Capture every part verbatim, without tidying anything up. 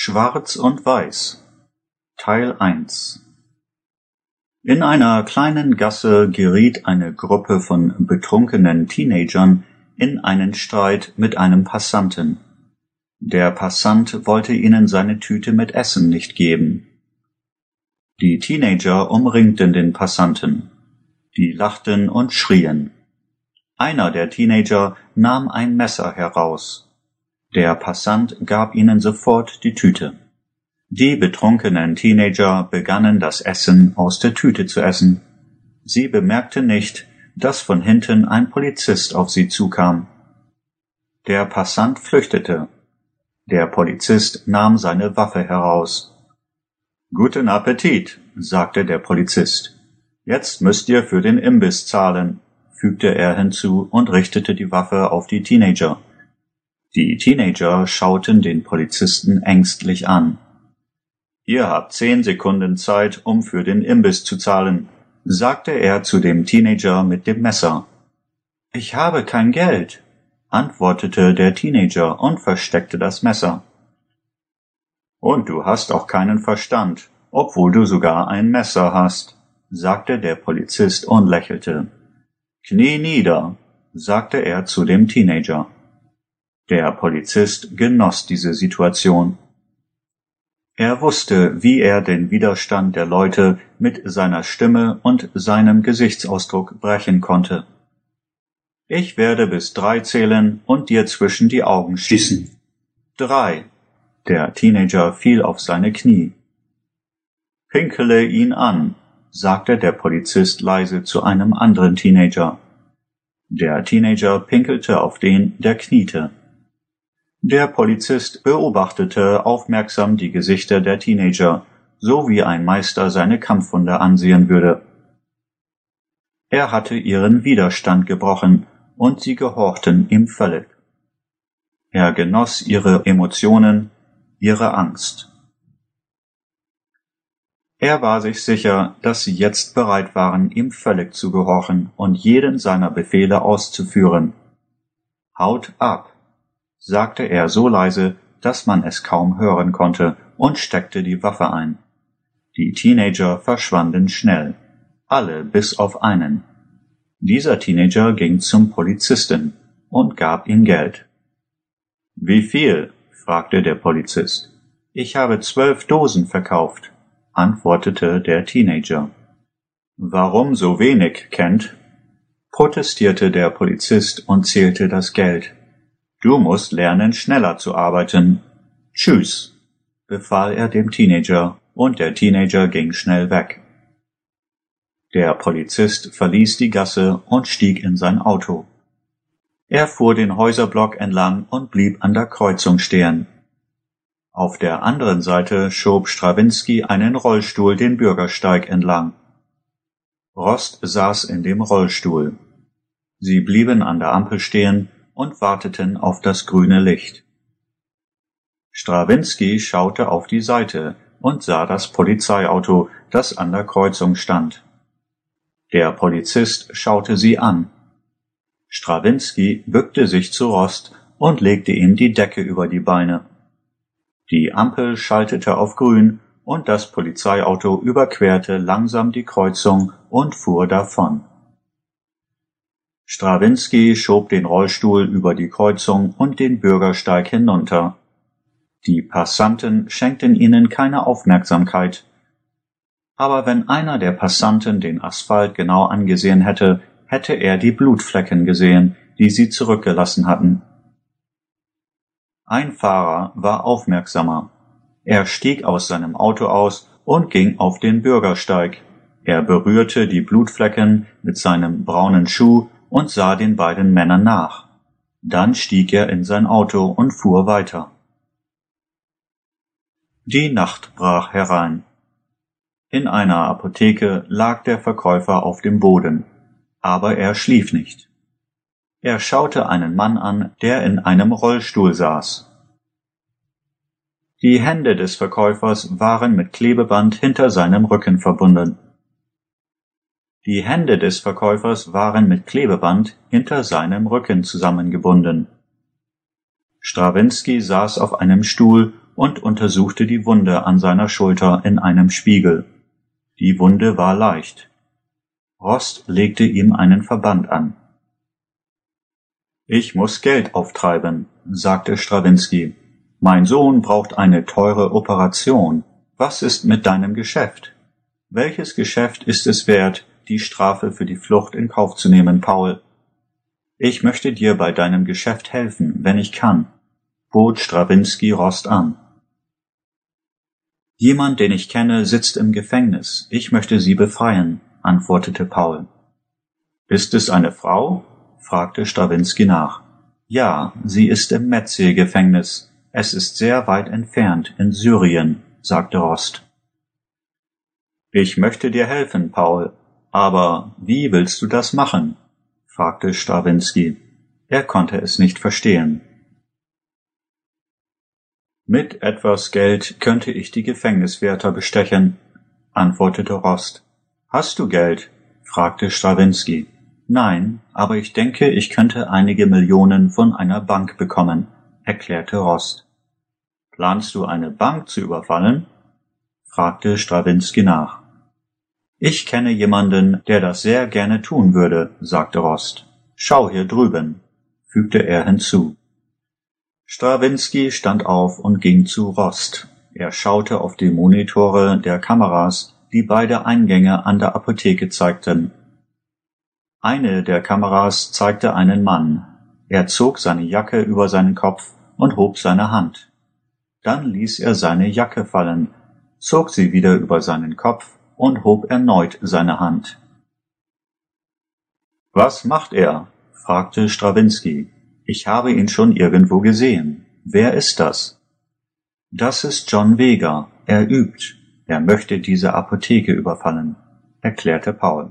Schwarz und Weiß Teil eins In einer kleinen Gasse geriet eine Gruppe von betrunkenen Teenagern in einen Streit mit einem Passanten. Der Passant wollte ihnen seine Tüte mit Essen nicht geben. Die Teenager umringten den Passanten. Die lachten und schrien. Einer der Teenager nahm ein Messer heraus. Der Passant gab ihnen sofort die Tüte. Die betrunkenen Teenager begannen das Essen aus der Tüte zu essen. Sie bemerkten nicht, dass von hinten ein Polizist auf sie zukam. Der Passant flüchtete. Der Polizist nahm seine Waffe heraus. »Guten Appetit«, sagte der Polizist. »Jetzt müsst ihr für den Imbiss zahlen«, fügte er hinzu und richtete die Waffe auf die Teenager. Die Teenager schauten den Polizisten ängstlich an. »Ihr habt zehn Sekunden Zeit, um für den Imbiss zu zahlen«, sagte er zu dem Teenager mit dem Messer. »Ich habe kein Geld«, antwortete der Teenager und versteckte das Messer. »Und du hast auch keinen Verstand, obwohl du sogar ein Messer hast«, sagte der Polizist und lächelte. »Knie nieder«, sagte er zu dem Teenager. Der Polizist genoss diese Situation. Er wusste, wie er den Widerstand der Leute mit seiner Stimme und seinem Gesichtsausdruck brechen konnte. »Ich werde bis drei zählen und dir zwischen die Augen schießen.« »Drei!« Der Teenager fiel auf seine Knie. »Pinkele ihn an«, sagte der Polizist leise zu einem anderen Teenager. Der Teenager pinkelte auf den, der kniete. Der Polizist beobachtete aufmerksam die Gesichter der Teenager, so wie ein Meister seine Kampfhunde ansehen würde. Er hatte ihren Widerstand gebrochen, und sie gehorchten ihm völlig. Er genoss ihre Emotionen, ihre Angst. Er war sich sicher, dass sie jetzt bereit waren, ihm völlig zu gehorchen und jeden seiner Befehle auszuführen. »Haut ab«, sagte er so leise, dass man es kaum hören konnte, und steckte die Waffe ein. Die Teenager verschwanden schnell, alle bis auf einen. Dieser Teenager ging zum Polizisten und gab ihm Geld. »Wie viel?« fragte der Polizist. »Ich habe zwölf Dosen verkauft«, antwortete der Teenager. »Warum so wenig, Kent?«, protestierte der Polizist und zählte das Geld. »Du musst lernen, schneller zu arbeiten. Tschüss«, befahl er dem Teenager, und der Teenager ging schnell weg. Der Polizist verließ die Gasse und stieg in sein Auto. Er fuhr den Häuserblock entlang und blieb an der Kreuzung stehen. Auf der anderen Seite schob Strawinski einen Rollstuhl den Bürgersteig entlang. Rost saß in dem Rollstuhl. Sie blieben an der Ampel stehen und warteten auf das grüne Licht. Strawinski schaute auf die Seite und sah das Polizeiauto, das an der Kreuzung stand. Der Polizist schaute sie an. Strawinski bückte sich zu Rost und legte ihm die Decke über die Beine. Die Ampel schaltete auf grün, und das Polizeiauto überquerte langsam die Kreuzung und fuhr davon. Strawinski schob den Rollstuhl über die Kreuzung und den Bürgersteig hinunter. Die Passanten schenkten ihnen keine Aufmerksamkeit. Aber wenn einer der Passanten den Asphalt genau angesehen hätte, hätte er die Blutflecken gesehen, die sie zurückgelassen hatten. Ein Fahrer war aufmerksamer. Er stieg aus seinem Auto aus und ging auf den Bürgersteig. Er berührte die Blutflecken mit seinem braunen Schuh und sah den beiden Männern nach. Dann stieg er in sein Auto und fuhr weiter. Die Nacht brach herein. In einer Apotheke lag der Verkäufer auf dem Boden, aber er schlief nicht. Er schaute einen Mann an, der in einem Rollstuhl saß. Die Hände des Verkäufers waren mit Klebeband hinter seinem Rücken verbunden. Die Hände des Verkäufers waren mit Klebeband hinter seinem Rücken zusammengebunden. Strawinski saß auf einem Stuhl und untersuchte die Wunde an seiner Schulter in einem Spiegel. Die Wunde war leicht. Rost legte ihm einen Verband an. »Ich muss Geld auftreiben«, sagte Strawinski. »Mein Sohn braucht eine teure Operation. Was ist mit deinem Geschäft? Welches Geschäft ist es wert, die Strafe für die Flucht in Kauf zu nehmen, Paul? Ich möchte dir bei deinem Geschäft helfen, wenn ich kann«, bot Strawinski Rost an. »Jemand, den ich kenne, sitzt im Gefängnis. Ich möchte sie befreien«, antwortete Paul. »Ist es eine Frau?« fragte Strawinski nach. »Ja, sie ist im Metzger-Gefängnis. Es ist sehr weit entfernt, in Syrien«, sagte Rost. »Ich möchte dir helfen, Paul. Aber wie willst du das machen?« fragte Strawinski. Er konnte es nicht verstehen. »Mit etwas Geld könnte ich die Gefängniswärter bestechen«, antwortete Rost. »Hast du Geld?« fragte Strawinski. »Nein, aber ich denke, ich könnte einige Millionen von einer Bank bekommen«, erklärte Rost. »Planst du eine Bank zu überfallen?« fragte Strawinski nach. »Ich kenne jemanden, der das sehr gerne tun würde«, sagte Rost. »Schau hier drüben«, fügte er hinzu. Strawinski stand auf und ging zu Rost. Er schaute auf die Monitore der Kameras, die beide Eingänge an der Apotheke zeigten. Eine der Kameras zeigte einen Mann. Er zog seine Jacke über seinen Kopf und hob seine Hand. Dann ließ er seine Jacke fallen, zog sie wieder über seinen Kopf und hob erneut seine Hand. »Was macht er?« fragte Strawinski. »Ich habe ihn schon irgendwo gesehen. Wer ist das?« »Das ist John Vega. Er übt. Er möchte diese Apotheke überfallen«, erklärte Paul.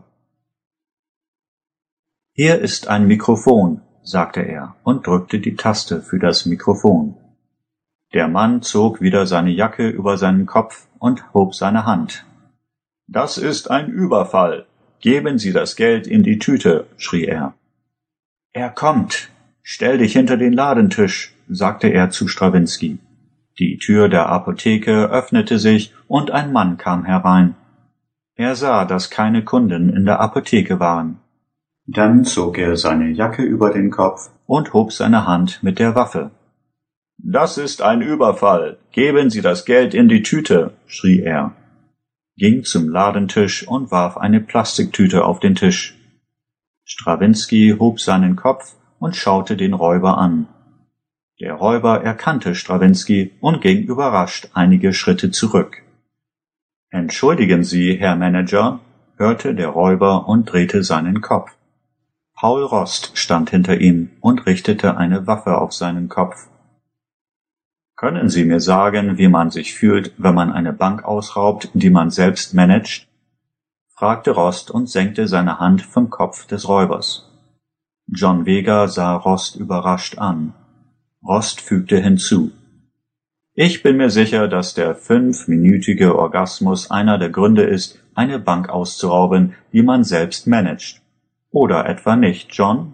»Hier ist ein Mikrofon«, sagte er und drückte die Taste für das Mikrofon. Der Mann zog wieder seine Jacke über seinen Kopf und hob seine Hand. »Das ist ein Überfall. Geben Sie das Geld in die Tüte«, schrie er. »Er kommt. Stell dich hinter den Ladentisch«, sagte er zu Strawinski. Die Tür der Apotheke öffnete sich und ein Mann kam herein. Er sah, dass keine Kunden in der Apotheke waren. Dann zog er seine Jacke über den Kopf und hob seine Hand mit der Waffe. »Das ist ein Überfall. Geben Sie das Geld in die Tüte«, schrie er, ging zum Ladentisch und warf eine Plastiktüte auf den Tisch. Strawinski hob seinen Kopf und schaute den Räuber an. Der Räuber erkannte Strawinski und ging überrascht einige Schritte zurück. »Entschuldigen Sie, Herr Manager«, hörte der Räuber und drehte seinen Kopf. Paul Rost stand hinter ihm und richtete eine Waffe auf seinen Kopf. »Können Sie mir sagen, wie man sich fühlt, wenn man eine Bank ausraubt, die man selbst managt?« fragte Rost und senkte seine Hand vom Kopf des Räubers. John Vega sah Rost überrascht an. Rost fügte hinzu. »Ich bin mir sicher, dass der fünfminütige Orgasmus einer der Gründe ist, eine Bank auszurauben, die man selbst managt. Oder etwa nicht, John?«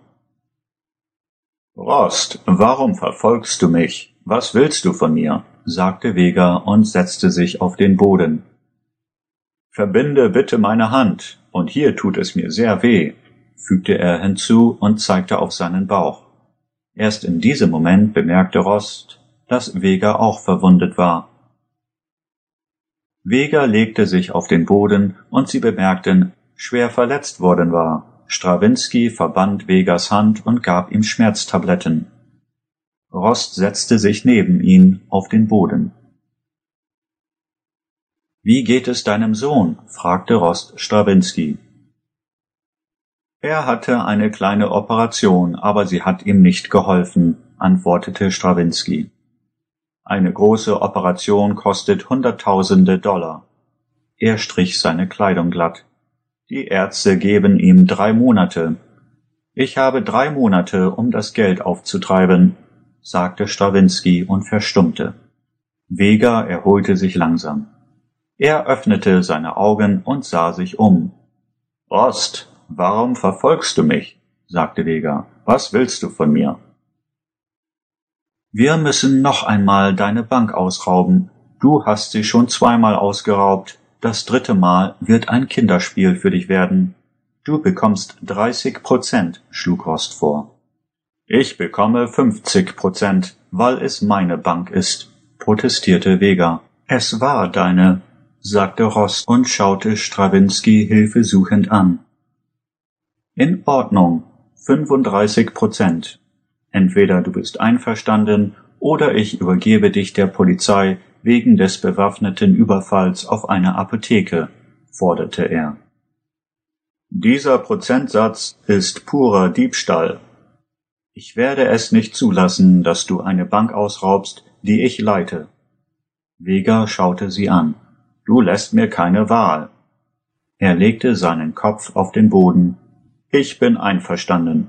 »Rost, warum verfolgst du mich? Was willst du von mir?« sagte Vega und setzte sich auf den Boden. »Verbinde bitte meine Hand, und hier tut es mir sehr weh«, fügte er hinzu und zeigte auf seinen Bauch. Erst in diesem Moment bemerkte Rost, dass Vega auch verwundet war. Vega legte sich auf den Boden und sie bemerkten, schwer verletzt worden war. Strawinski verband Vegas Hand und gab ihm Schmerztabletten. Rost setzte sich neben ihn auf den Boden. »Wie geht es deinem Sohn?« fragte Rost Strawinski. »Er hatte eine kleine Operation, aber sie hat ihm nicht geholfen«, antwortete Strawinski. »Eine große Operation kostet Hunderttausende Dollar.« Er strich seine Kleidung glatt. »Die Ärzte geben ihm drei Monate.« »Ich habe drei Monate, um das Geld aufzutreiben«, sagte Strawinski und verstummte. Vega erholte sich langsam. Er öffnete seine Augen und sah sich um. »Rost, warum verfolgst du mich?« sagte Vega. »Was willst du von mir?« Wir müssen noch einmal deine Bank ausrauben. Du hast sie schon zweimal ausgeraubt. Das dritte Mal wird ein Kinderspiel für dich werden. Du bekommst dreißig Prozent, schlug Rost vor. Ich bekomme fünfzig Prozent, weil es meine Bank ist, protestierte Vega. Es war deine, sagte Rost und schaute Strawinski hilfesuchend an. In Ordnung, fünfunddreißig Prozent. Entweder du bist einverstanden oder ich übergebe dich der Polizei wegen des bewaffneten Überfalls auf eine Apotheke, forderte er. Dieser Prozentsatz ist purer Diebstahl. Ich werde es nicht zulassen, dass du eine Bank ausraubst, die ich leite. Vega schaute sie an. Du lässt mir keine Wahl. Er legte seinen Kopf auf den Boden. Ich bin einverstanden.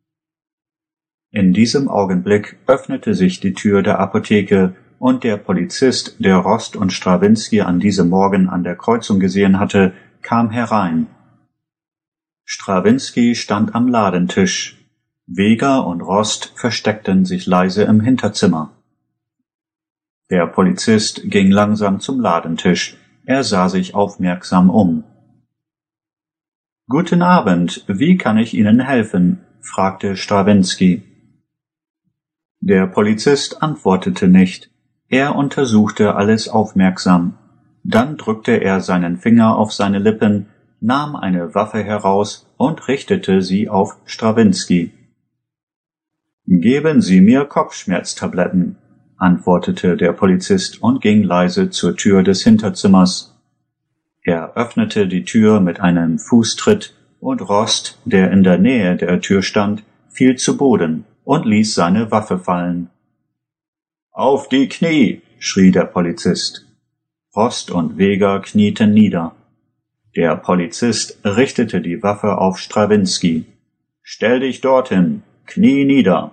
In diesem Augenblick öffnete sich die Tür der Apotheke und der Polizist, der Rost und Strawinski an diesem Morgen an der Kreuzung gesehen hatte, kam herein. Strawinski stand am Ladentisch. Vega und Rost versteckten sich leise im Hinterzimmer. Der Polizist ging langsam zum Ladentisch. Er sah sich aufmerksam um. »Guten Abend, wie kann ich Ihnen helfen?« fragte Strawinski. Der Polizist antwortete nicht. Er untersuchte alles aufmerksam. Dann drückte er seinen Finger auf seine Lippen, nahm eine Waffe heraus und richtete sie auf Strawinski. »Geben Sie mir Kopfschmerztabletten«, antwortete der Polizist und ging leise zur Tür des Hinterzimmers. Er öffnete die Tür mit einem Fußtritt und Rost, der in der Nähe der Tür stand, fiel zu Boden und ließ seine Waffe fallen. »Auf die Knie«, schrie der Polizist. Rost und Vega knieten nieder. Der Polizist richtete die Waffe auf Strawinski. »Stell dich dorthin, Knie nieder!«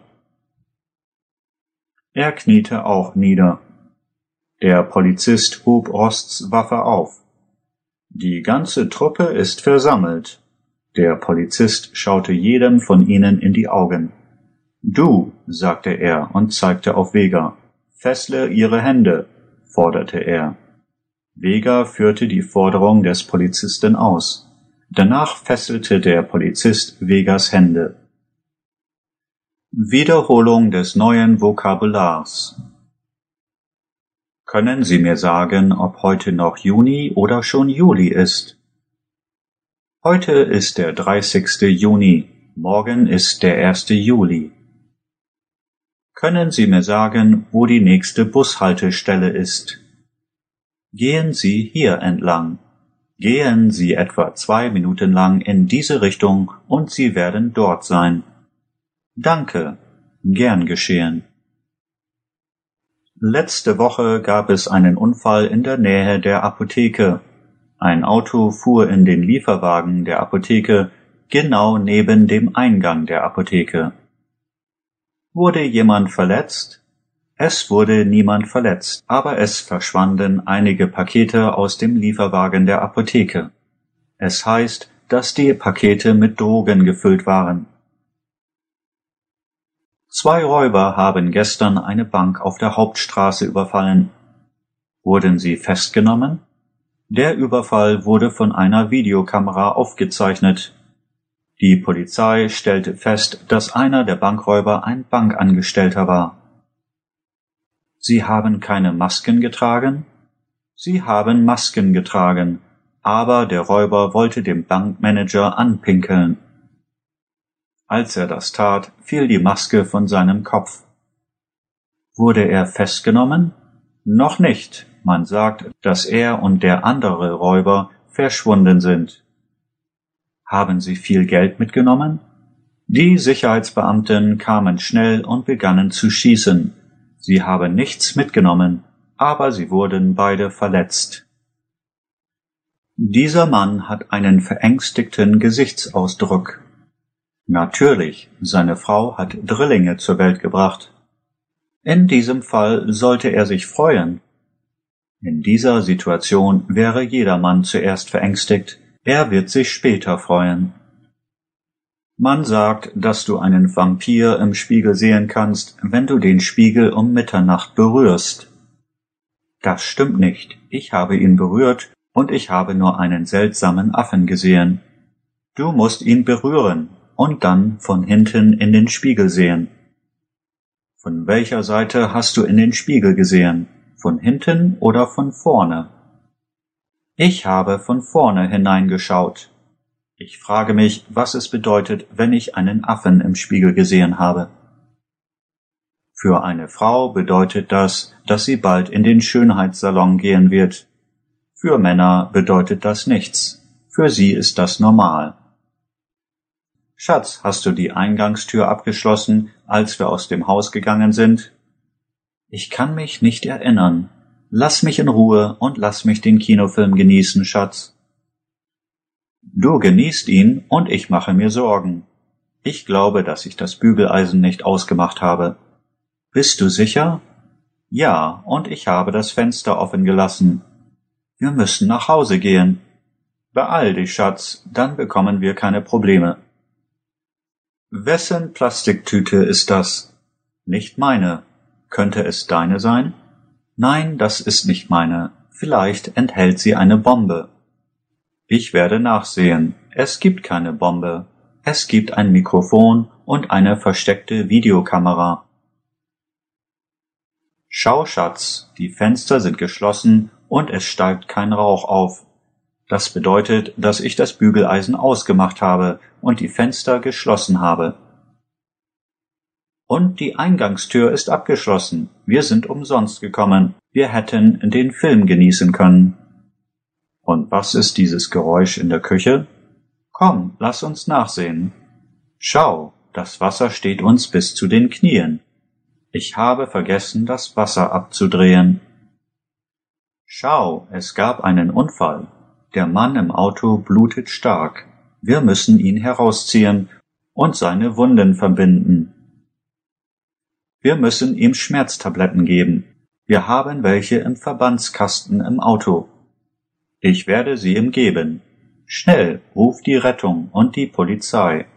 Er kniete auch nieder. Der Polizist hob Rosts Waffe auf. »Die ganze Truppe ist versammelt.« Der Polizist schaute jedem von ihnen in die Augen. »Du«, sagte er und zeigte auf Vega. »Fessle ihre Hände«, forderte er. Vega führte die Forderung des Polizisten aus. Danach fesselte der Polizist Vegas Hände. Wiederholung des neuen Vokabulars. Können Sie mir sagen, ob heute noch Juni oder schon Juli ist? Heute ist der dreißigste Juni, morgen ist der erste Juli. Können Sie mir sagen, wo die nächste Bushaltestelle ist? Gehen Sie hier entlang. Gehen Sie etwa zwei Minuten lang in diese Richtung und Sie werden dort sein. Danke, gern geschehen. Letzte Woche gab es einen Unfall in der Nähe der Apotheke. Ein Auto fuhr in den Lieferwagen der Apotheke, genau neben dem Eingang der Apotheke. Wurde jemand verletzt? Es wurde niemand verletzt, aber es verschwanden einige Pakete aus dem Lieferwagen der Apotheke. Es heißt, dass die Pakete mit Drogen gefüllt waren. Zwei Räuber haben gestern eine Bank auf der Hauptstraße überfallen. Wurden sie festgenommen? Der Überfall wurde von einer Videokamera aufgezeichnet. Die Polizei stellte fest, dass einer der Bankräuber ein Bankangestellter war. Sie haben keine Masken getragen? Sie haben Masken getragen, aber der Räuber wollte dem Bankmanager anpinkeln. Als er das tat, fiel die Maske von seinem Kopf. Wurde er festgenommen? Noch nicht. Man sagt, dass er und der andere Räuber verschwunden sind. Haben Sie viel Geld mitgenommen? Die Sicherheitsbeamten kamen schnell und begannen zu schießen. Sie haben nichts mitgenommen, aber sie wurden beide verletzt. Dieser Mann hat einen verängstigten Gesichtsausdruck. Natürlich, seine Frau hat Drillinge zur Welt gebracht. In diesem Fall sollte er sich freuen. In dieser Situation wäre jedermann zuerst verängstigt, er wird sich später freuen. Man sagt, dass du einen Vampir im Spiegel sehen kannst, wenn du den Spiegel um Mitternacht berührst. Das stimmt nicht. Ich habe ihn berührt und ich habe nur einen seltsamen Affen gesehen. Du musst ihn berühren und dann von hinten in den Spiegel sehen. Von welcher Seite hast du in den Spiegel gesehen? Von hinten oder von vorne? Ich habe von vorne hineingeschaut. Ich frage mich, was es bedeutet, wenn ich einen Affen im Spiegel gesehen habe. Für eine Frau bedeutet das, dass sie bald in den Schönheitssalon gehen wird. Für Männer bedeutet das nichts. Für sie ist das normal. Schatz, hast du die Eingangstür abgeschlossen, als wir aus dem Haus gegangen sind? Ich kann mich nicht erinnern. Lass mich in Ruhe und lass mich den Kinofilm genießen, Schatz. Du genießt ihn und ich mache mir Sorgen. Ich glaube, dass ich das Bügeleisen nicht ausgemacht habe. Bist du sicher? Ja, und ich habe das Fenster offen gelassen. Wir müssen nach Hause gehen. Beeil dich, Schatz, dann bekommen wir keine Probleme. Wessen Plastiktüte ist das? Nicht meine. Könnte es deine sein? Nein, das ist nicht meine. Vielleicht enthält sie eine Bombe. Ich werde nachsehen. Es gibt keine Bombe. Es gibt ein Mikrofon und eine versteckte Videokamera. Schau, Schatz, die Fenster sind geschlossen und es steigt kein Rauch auf. Das bedeutet, dass ich das Bügeleisen ausgemacht habe und die Fenster geschlossen habe. Und die Eingangstür ist abgeschlossen. Wir sind umsonst gekommen. Wir hätten den Film genießen können. Und was ist dieses Geräusch in der Küche? Komm, lass uns nachsehen. Schau, das Wasser steht uns bis zu den Knien. Ich habe vergessen, das Wasser abzudrehen. Schau, es gab einen Unfall. Der Mann im Auto blutet stark. Wir müssen ihn herausziehen und seine Wunden verbinden. Wir müssen ihm Schmerztabletten geben. Wir haben welche im Verbandskasten im Auto. Ich werde sie ihm geben. Schnell, ruf die Rettung und die Polizei.